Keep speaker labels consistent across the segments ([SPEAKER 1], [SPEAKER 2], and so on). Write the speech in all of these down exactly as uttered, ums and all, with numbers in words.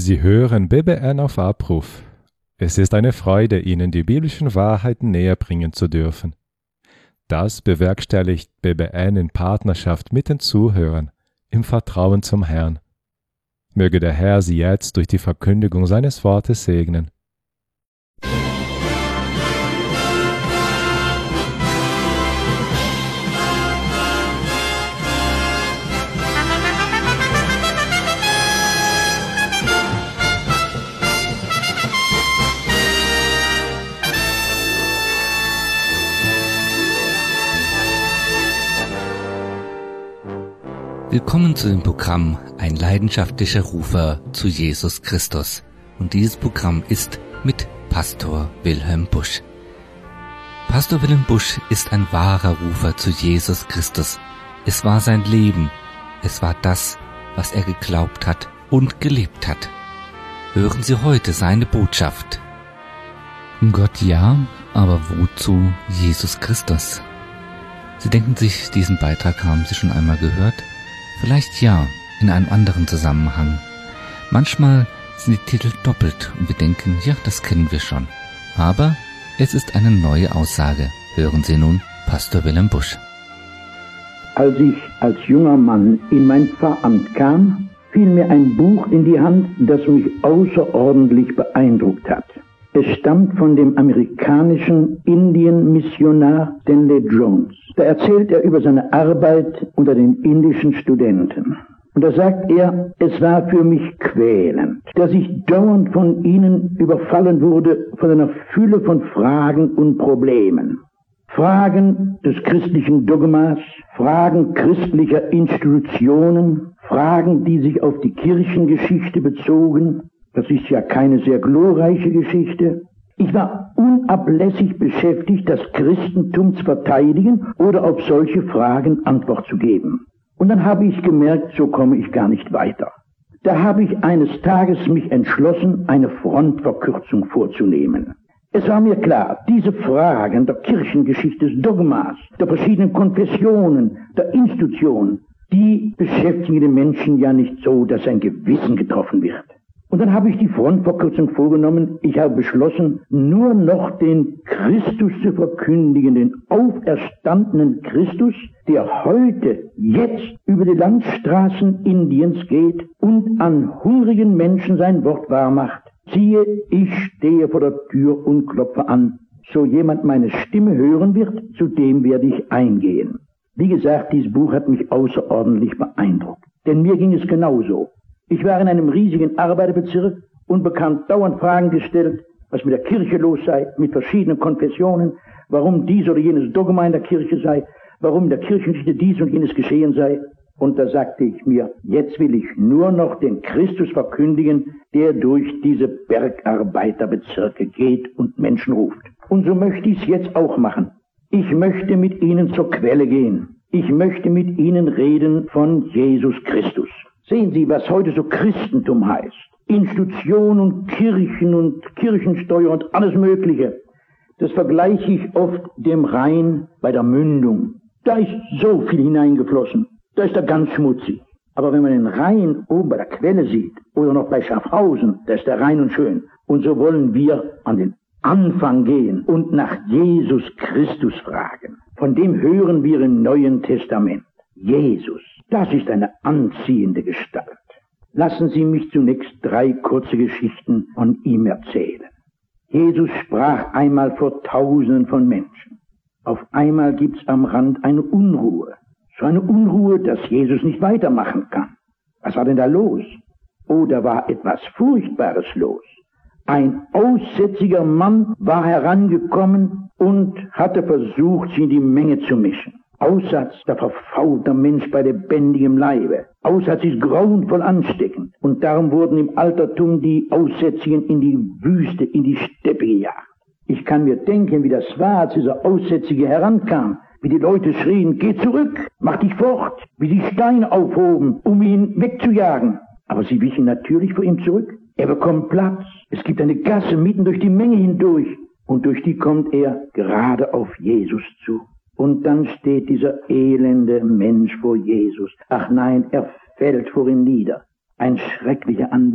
[SPEAKER 1] Sie hören B B N auf Abruf. Es ist eine Freude, Ihnen die biblischen Wahrheiten näher bringen zu dürfen. Das bewerkstelligt B B N in Partnerschaft mit den Zuhörern, im Vertrauen zum Herrn. Möge der Herr Sie jetzt durch die Verkündigung seines Wortes segnen.
[SPEAKER 2] Willkommen zu dem Programm Ein leidenschaftlicher Rufer zu Jesus Christus. Und dieses Programm ist mit Pastor Wilhelm Busch. Pastor Wilhelm Busch ist ein wahrer Rufer zu Jesus Christus. Es war sein Leben. Es war das, was er geglaubt hat und gelebt hat. Hören Sie heute seine Botschaft. Gott ja, aber wozu Jesus Christus? Sie denken sich, diesen Beitrag haben Sie schon einmal gehört? Vielleicht ja, in einem anderen Zusammenhang. Manchmal sind die Titel doppelt und wir denken, ja, das kennen wir schon. Aber es ist eine neue Aussage. Hören Sie nun Pastor Wilhelm Busch.
[SPEAKER 3] Als ich als junger Mann in mein Pfarramt kam, fiel mir ein Buch in die Hand, das mich außerordentlich beeindruckt hat. Es stammt von dem amerikanischen Indien-Missionar Stanley Jones. Da erzählt er über seine Arbeit unter den indischen Studenten. Und da sagt er, es war für mich quälend, dass ich dauernd von ihnen überfallen wurde von einer Fülle von Fragen und Problemen. Fragen des christlichen Dogmas, Fragen christlicher Institutionen, Fragen, die sich auf die Kirchengeschichte bezogen. Das ist ja keine sehr glorreiche Geschichte. Ich war unablässig beschäftigt, das Christentum zu verteidigen oder auf solche Fragen Antwort zu geben. Und dann habe ich gemerkt, so komme ich gar nicht weiter. Da habe ich eines Tages mich entschlossen, eine Frontverkürzung vorzunehmen. Es war mir klar, diese Fragen der Kirchengeschichte, des Dogmas, der verschiedenen Konfessionen, der Institutionen, die beschäftigen den Menschen ja nicht so, dass sein Gewissen getroffen wird. Und dann habe ich die Frontverkürzung vorgenommen. Ich habe beschlossen, nur noch den Christus zu verkündigen, den auferstandenen Christus, der heute, jetzt über die Landstraßen Indiens geht und an hungrigen Menschen sein Wort wahrmacht. Siehe, ich stehe vor der Tür und klopfe an. So jemand meine Stimme hören wird, zu dem werde ich eingehen. Wie gesagt, dieses Buch hat mich außerordentlich beeindruckt. Denn mir ging es genauso. Ich war in einem riesigen Arbeiterbezirk und bekam dauernd Fragen gestellt, was mit der Kirche los sei, mit verschiedenen Konfessionen, warum dies oder jenes Dogma in der Kirche sei, warum in der Kirchengeschichte dies und jenes geschehen sei. Und da sagte ich mir, jetzt will ich nur noch den Christus verkündigen, der durch diese Bergarbeiterbezirke geht und Menschen ruft. Und so möchte ich es jetzt auch machen. Ich möchte mit Ihnen zur Quelle gehen. Ich möchte mit Ihnen reden von Jesus Christus. Sehen Sie, was heute so Christentum heißt. Institutionen und Kirchen und Kirchensteuer und alles Mögliche. Das vergleiche ich oft dem Rhein bei der Mündung. Da ist so viel hineingeflossen. Da ist er ganz schmutzig. Aber wenn man den Rhein oben bei der Quelle sieht, oder noch bei Schaffhausen, da ist der rein und schön. Und so wollen wir an den Anfang gehen und nach Jesus Christus fragen. Von dem hören wir im Neuen Testament. Jesus. Das ist eine anziehende Gestalt. Lassen Sie mich zunächst drei kurze Geschichten von ihm erzählen. Jesus sprach einmal vor Tausenden von Menschen. Auf einmal gibt's am Rand eine Unruhe. So eine Unruhe, dass Jesus nicht weitermachen kann. Was war denn da los? Oh, da war etwas Furchtbares los. Ein aussätziger Mann war herangekommen und hatte versucht, sie in die Menge zu mischen. Aussatz, der verfault der Mensch bei lebendigem Leibe. Aussatz ist grauenvoll ansteckend. Und darum wurden im Altertum die Aussätzigen in die Wüste, in die Steppe gejagt. Ich kann mir denken, wie das war, als dieser Aussätzige herankam. Wie die Leute schrien, geh zurück, mach dich fort. Wie sie Steine aufhoben, um ihn wegzujagen. Aber sie wichen natürlich vor ihm zurück. Er bekommt Platz. Es gibt eine Gasse mitten durch die Menge hindurch. Und durch die kommt er gerade auf Jesus zu. Und dann steht dieser elende Mensch vor Jesus. Ach nein, er fällt vor ihm nieder. Ein schrecklicher Anblick.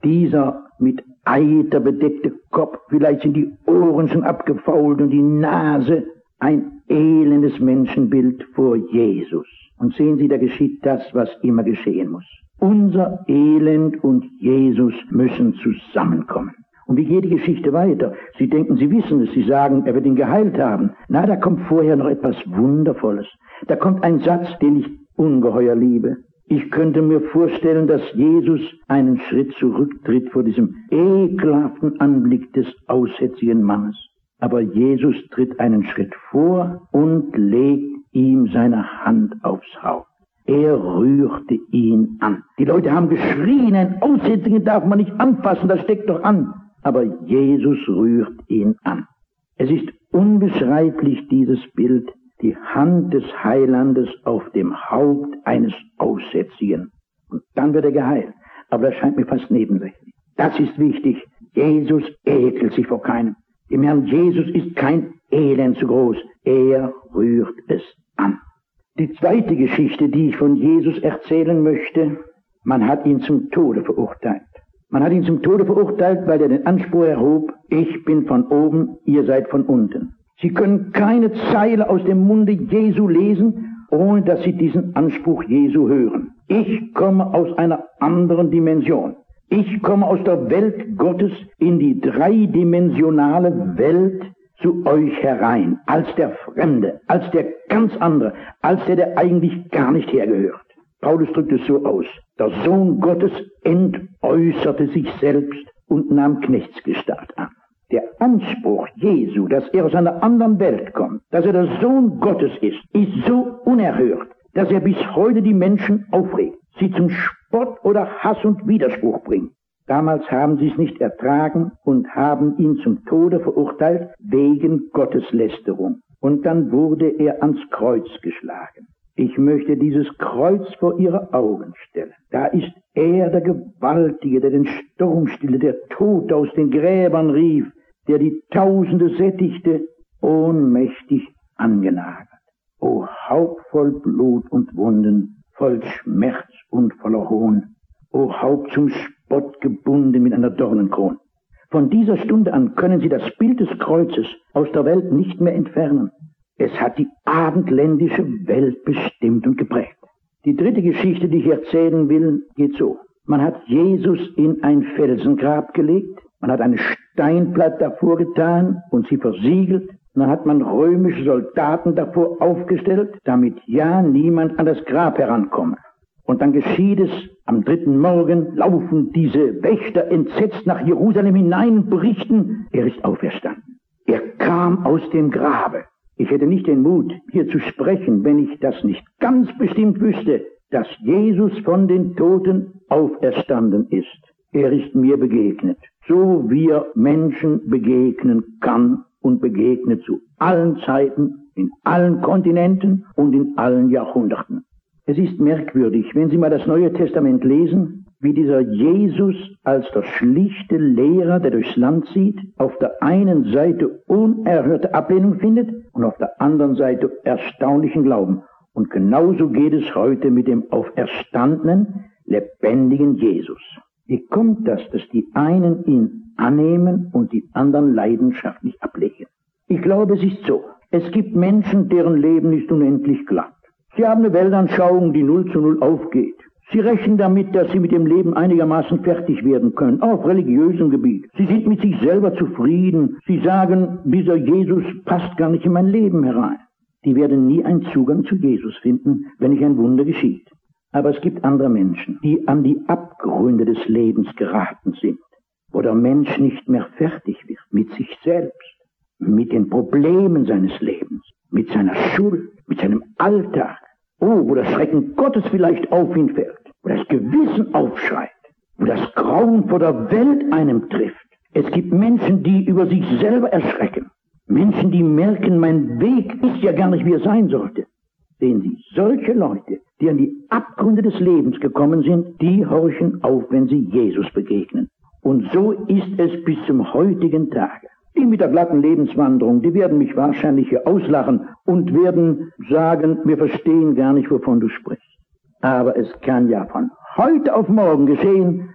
[SPEAKER 3] Dieser mit Eiter bedeckte Kopf, vielleicht sind die Ohren schon abgefault und die Nase, ein elendes Menschenbild vor Jesus. Und sehen Sie, da geschieht das, was immer geschehen muss. Unser Elend und Jesus müssen zusammenkommen. Und wie geht die Geschichte weiter? Sie denken, Sie wissen es, Sie sagen, er wird ihn geheilt haben. Na, da kommt vorher noch etwas Wundervolles. Da kommt ein Satz, den ich ungeheuer liebe. Ich könnte mir vorstellen, dass Jesus einen Schritt zurücktritt vor diesem ekelhaften Anblick des aussätzigen Mannes. Aber Jesus tritt einen Schritt vor und legt ihm seine Hand aufs Haupt. Er rührte ihn an. Die Leute haben geschrien, einen Aussätzigen darf man nicht anfassen, das steckt doch an. Aber Jesus rührt ihn an. Es ist unbeschreiblich, dieses Bild, die Hand des Heilandes auf dem Haupt eines Aussätzigen. Und dann wird er geheilt. Aber das scheint mir fast nebensächlich. Das ist wichtig. Jesus ekelt sich vor keinem. Dem Herrn Jesus ist kein Elend zu groß. Er rührt es an. Die zweite Geschichte, die ich von Jesus erzählen möchte, man hat ihn zum Tode verurteilt. Man hat ihn zum Tode verurteilt, weil er den Anspruch erhob, ich bin von oben, ihr seid von unten. Sie können keine Zeile aus dem Munde Jesu lesen, ohne dass Sie diesen Anspruch Jesu hören. Ich komme aus einer anderen Dimension. Ich komme aus der Welt Gottes in die dreidimensionale Welt zu euch herein, als der Fremde, als der ganz andere, als der, der eigentlich gar nicht hergehört. Paulus drückt es so aus: Der Sohn Gottes entäußerte sich selbst und nahm Knechtsgestalt an. Der Anspruch Jesu, dass er aus einer anderen Welt kommt, dass er der Sohn Gottes ist, ist so unerhört, dass er bis heute die Menschen aufregt, sie zum Spott oder Hass und Widerspruch bringt. Damals haben sie es nicht ertragen und haben ihn zum Tode verurteilt wegen Gotteslästerung. Und dann wurde er ans Kreuz geschlagen. Ich möchte dieses Kreuz vor ihre Augen stellen. Da ist er, der Gewaltige, der den Sturm stillte, der Tod aus den Gräbern rief, der die Tausende sättigte, ohnmächtig angenagelt. O Haupt voll Blut und Wunden, voll Schmerz und voller Hohn. O Haupt zum Spott gebunden mit einer Dornenkrone. Von dieser Stunde an können Sie das Bild des Kreuzes aus der Welt nicht mehr entfernen. Es hat die abendländische Welt bestimmt und geprägt. Die dritte Geschichte, die ich erzählen will, geht so. Man hat Jesus in ein Felsengrab gelegt, man hat eine Steinplatte davor getan und sie versiegelt. Dann hat man römische Soldaten davor aufgestellt, damit ja niemand an das Grab herankomme. Und dann geschieht es, am dritten Morgen laufen diese Wächter entsetzt nach Jerusalem hinein und berichten, er ist auferstanden. Er kam aus dem Grabe. Ich hätte nicht den Mut, hier zu sprechen, wenn ich das nicht ganz bestimmt wüsste, dass Jesus von den Toten auferstanden ist. Er ist mir begegnet, so wie er Menschen begegnen kann und begegnet zu allen Zeiten, in allen Kontinenten und in allen Jahrhunderten. Es ist merkwürdig, wenn Sie mal das Neue Testament lesen, wie dieser Jesus als der schlichte Lehrer, der durchs Land zieht, auf der einen Seite unerhörte Ablehnung findet und auf der anderen Seite erstaunlichen Glauben. Und genauso geht es heute mit dem auferstandenen, lebendigen Jesus. Wie kommt das, dass die einen ihn annehmen und die anderen leidenschaftlich ablehnen? Ich glaube, es ist so. Es gibt Menschen, deren Leben ist unendlich glatt. Sie haben eine Weltanschauung, die null zu null aufgeht. Sie rechnen damit, dass sie mit dem Leben einigermaßen fertig werden können, auch auf religiösem Gebiet. Sie sind mit sich selber zufrieden. Sie sagen, dieser Jesus passt gar nicht in mein Leben herein. Die werden nie einen Zugang zu Jesus finden, wenn nicht ein Wunder geschieht. Aber es gibt andere Menschen, die an die Abgründe des Lebens geraten sind, wo der Mensch nicht mehr fertig wird mit sich selbst, mit den Problemen seines Lebens, mit seiner Schuld, mit seinem Alltag. Oh, wo das Schrecken Gottes vielleicht auf ihn fällt, wo das Gewissen aufschreit, wo das Grauen vor der Welt einem trifft. Es gibt Menschen, die über sich selber erschrecken. Menschen, die merken, mein Weg ist ja gar nicht, wie er sein sollte. Sehen Sie, solche Leute, die an die Abgründe des Lebens gekommen sind, die horchen auf, wenn sie Jesus begegnen. Und so ist es bis zum heutigen Tage. Die mit der glatten Lebenswanderung, die werden mich wahrscheinlich hier auslachen und werden sagen, wir verstehen gar nicht, wovon du sprichst. Aber es kann ja von heute auf morgen geschehen,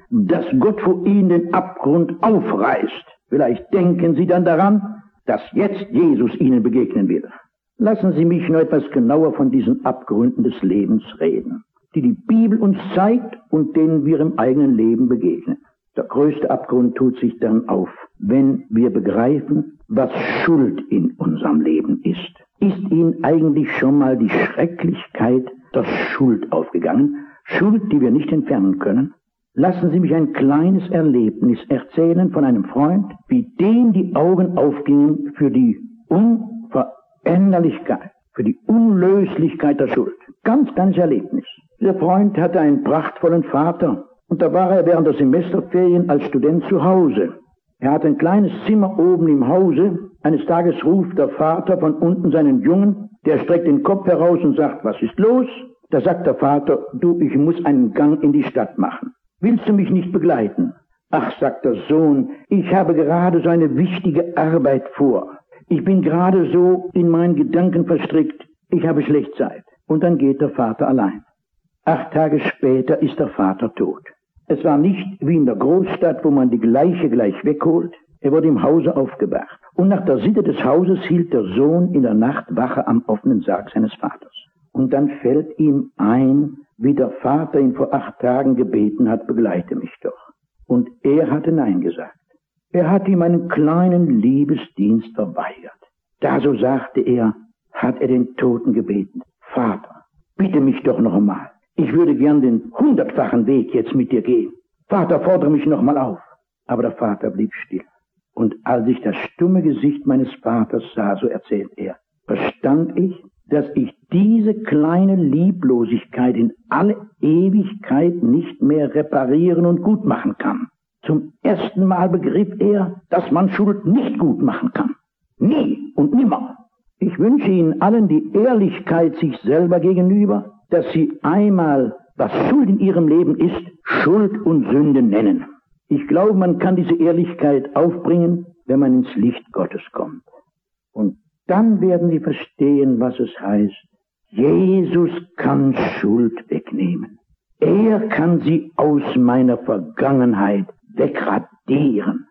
[SPEAKER 3] dass Gott vor ihnen den Abgrund aufreißt. Vielleicht denken sie dann daran, dass jetzt Jesus ihnen begegnen will. Lassen Sie mich noch etwas genauer von diesen Abgründen des Lebens reden, die die Bibel uns zeigt und denen wir im eigenen Leben begegnen. Der größte Abgrund tut sich dann auf, wenn wir begreifen, was Schuld in unserem Leben ist. Ist Ihnen eigentlich schon mal die Schrecklichkeit der Schuld aufgegangen? Schuld, die wir nicht entfernen können? Lassen Sie mich ein kleines Erlebnis erzählen von einem Freund, wie dem die Augen aufgingen für die Unveränderlichkeit, für die Unlöslichkeit der Schuld. Ganz, ganz Erlebnis. Dieser Freund hatte einen prachtvollen Vater und da war er während der Semesterferien als Student zu Hause. Er hatte ein kleines Zimmer oben im Hause. Eines Tages ruft der Vater von unten seinen Jungen, der streckt den Kopf heraus und sagt, was ist los? Da sagt der Vater, du, ich muss einen Gang in die Stadt machen. Willst du mich nicht begleiten? Ach, sagt der Sohn, ich habe gerade so eine wichtige Arbeit vor. Ich bin gerade so in meinen Gedanken verstrickt, ich habe schlecht Zeit. Und dann geht der Vater allein. Acht Tage später ist der Vater tot. Es war nicht wie in der Großstadt, wo man die Leiche gleich wegholt. Er wurde im Hause aufgebahrt. Und nach der Sitte des Hauses hielt der Sohn in der Nacht Wache am offenen Sarg seines Vaters. Und dann fällt ihm ein, wie der Vater ihn vor acht Tagen gebeten hat, begleite mich doch. Und er hatte Nein gesagt. Er hat ihm einen kleinen Liebesdienst verweigert. Da, so sagte er, hat er den Toten gebeten, Vater, bitte mich doch noch einmal. Ich würde gern den hundertfachen Weg jetzt mit dir gehen. Vater, fordere mich noch mal auf. Aber der Vater blieb still. Und als ich das stumme Gesicht meines Vaters sah, so erzählt er, verstand ich, dass ich diese kleine Lieblosigkeit in alle Ewigkeit nicht mehr reparieren und gut machen kann. Zum ersten Mal begriff er, dass man Schuld nicht gut machen kann. Nie und nimmer. Ich wünsche Ihnen allen die Ehrlichkeit sich selber gegenüber, dass Sie einmal, was Schuld in Ihrem Leben ist, Schuld und Sünde nennen. Ich glaube, man kann diese Ehrlichkeit aufbringen, wenn man ins Licht Gottes kommt. Und dann werden Sie verstehen, was es heißt. Jesus kann Schuld wegnehmen. Er kann sie aus meiner Vergangenheit wegradieren.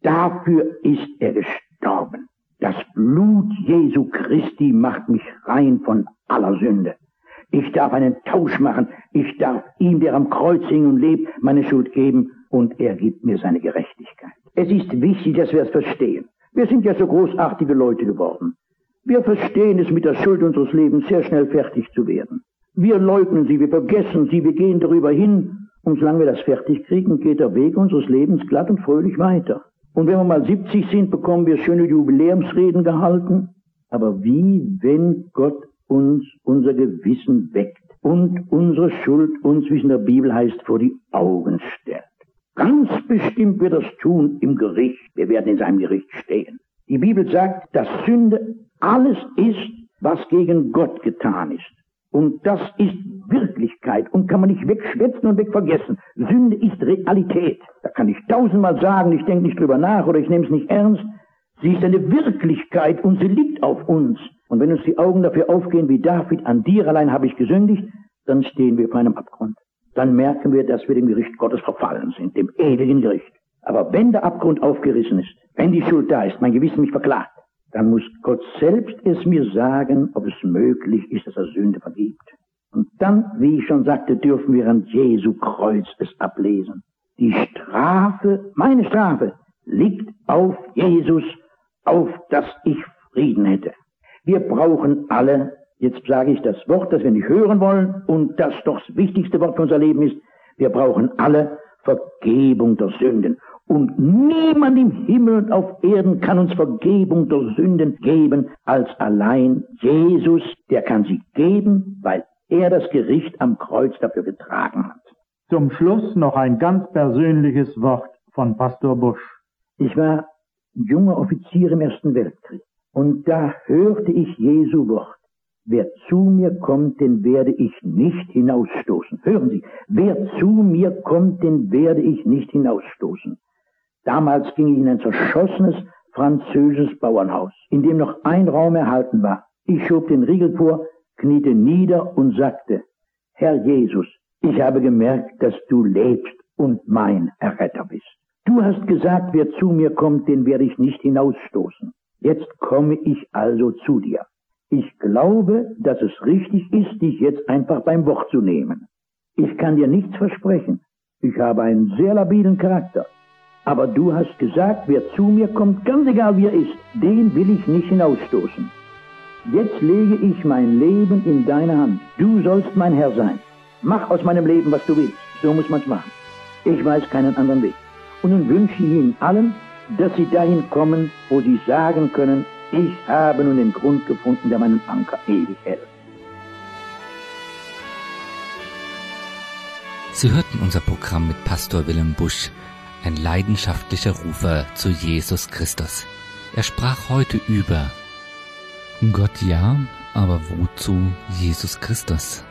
[SPEAKER 3] Dafür ist er gestorben. Das Blut Jesu Christi macht mich rein von aller Sünde. Ich darf einen Tausch machen. Ich darf ihm, der am Kreuz hing und lebt, meine Schuld geben und er gibt mir seine Gerechtigkeit. Es ist wichtig, dass wir es verstehen. Wir sind ja so großartige Leute geworden. Wir verstehen es, mit der Schuld unseres Lebens sehr schnell fertig zu werden. Wir leugnen sie, wir vergessen sie, wir gehen darüber hin. Und solange wir das fertig kriegen, geht der Weg unseres Lebens glatt und fröhlich weiter. Und wenn wir mal siebzig sind, bekommen wir schöne Jubiläumsreden gehalten. Aber wie, wenn Gott uns unser Gewissen weckt und unsere Schuld uns, wie es in der Bibel heißt, vor die Augen stellt. Ganz bestimmt wird er es tun im Gericht. Wir werden in seinem Gericht stehen. Die Bibel sagt, dass Sünde alles ist, was gegen Gott getan ist. Und das ist Wirklichkeit und kann man nicht wegschwätzen und wegvergessen. Sünde ist Realität. Da kann ich tausendmal sagen, ich denke nicht drüber nach oder ich nehme es nicht ernst. Sie ist eine Wirklichkeit und sie liegt auf uns. Und wenn uns die Augen dafür aufgehen wie David, an dir allein habe ich gesündigt, dann stehen wir vor einem Abgrund. Dann merken wir, dass wir dem Gericht Gottes verfallen sind, dem ewigen Gericht. Aber wenn der Abgrund aufgerissen ist, wenn die Schuld da ist, mein Gewissen mich verklagt, dann muss Gott selbst es mir sagen, ob es möglich ist, dass er Sünde vergibt. Und dann, wie ich schon sagte, dürfen wir an Jesu Kreuz es ablesen. Die Strafe, meine Strafe, liegt auf Jesus, auf dass ich Frieden hätte. Wir brauchen alle, jetzt sage ich das Wort, das wir nicht hören wollen und das doch das wichtigste Wort für unser Leben ist, wir brauchen alle Vergebung der Sünden. Und niemand im Himmel und auf Erden kann uns Vergebung der Sünden geben, als allein Jesus, der kann sie geben, weil er das Gericht am Kreuz dafür getragen hat.
[SPEAKER 4] Zum Schluss noch ein ganz persönliches Wort von Pastor Busch.
[SPEAKER 3] Ich war junger Offizier im Ersten Weltkrieg und da hörte ich Jesu Wort. Wer zu mir kommt, den werde ich nicht hinausstoßen. Hören Sie, wer zu mir kommt, den werde ich nicht hinausstoßen. Damals ging ich in ein zerschossenes französisches Bauernhaus, in dem noch ein Raum erhalten war. Ich schob den Riegel vor, kniete nieder und sagte, Herr Jesus, ich habe gemerkt, dass du lebst und mein Erretter bist. Du hast gesagt, wer zu mir kommt, den werde ich nicht hinausstoßen. Jetzt komme ich also zu dir. Ich glaube, dass es richtig ist, dich jetzt einfach beim Wort zu nehmen. Ich kann dir nichts versprechen. Ich habe einen sehr labilen Charakter. Aber du hast gesagt, wer zu mir kommt, ganz egal wie er ist, den will ich nicht hinausstoßen. Jetzt lege ich mein Leben in deine Hand. Du sollst mein Herr sein. Mach aus meinem Leben, was du willst. So muss man's machen. Ich weiß keinen anderen Weg. Und nun wünsche ich Ihnen allen, dass Sie dahin kommen, wo Sie sagen können, ich habe nun den Grund gefunden, der meinen Anker ewig hält.
[SPEAKER 2] Sie hörten unser Programm mit Pastor Wilhelm Busch, ein leidenschaftlicher Rufer zu Jesus Christus. Er sprach heute über Gott ja, aber wozu Jesus Christus?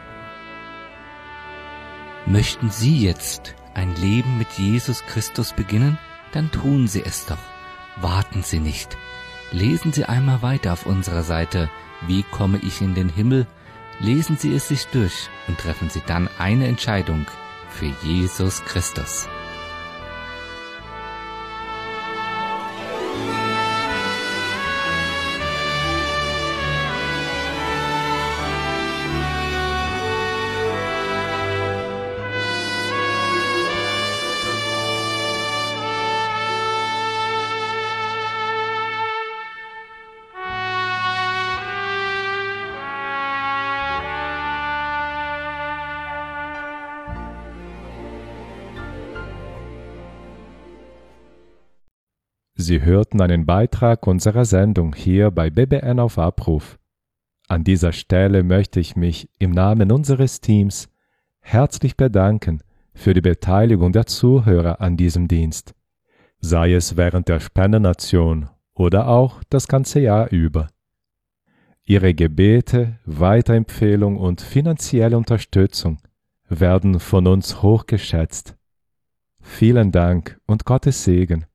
[SPEAKER 2] Möchten Sie jetzt ein Leben mit Jesus Christus beginnen? Dann tun Sie es doch. Warten Sie nicht. Lesen Sie einmal weiter auf unserer Seite Wie komme ich in den Himmel? Lesen Sie es sich durch und treffen Sie dann eine Entscheidung für Jesus Christus.
[SPEAKER 1] Sie hörten einen Beitrag unserer Sendung hier bei B B N auf Abruf. An dieser Stelle möchte ich mich im Namen unseres Teams herzlich bedanken für die Beteiligung der Zuhörer an diesem Dienst, sei es während der Spendenaktion oder auch das ganze Jahr über. Ihre Gebete, Weiterempfehlung und finanzielle Unterstützung werden von uns hochgeschätzt. Vielen Dank und Gottes Segen.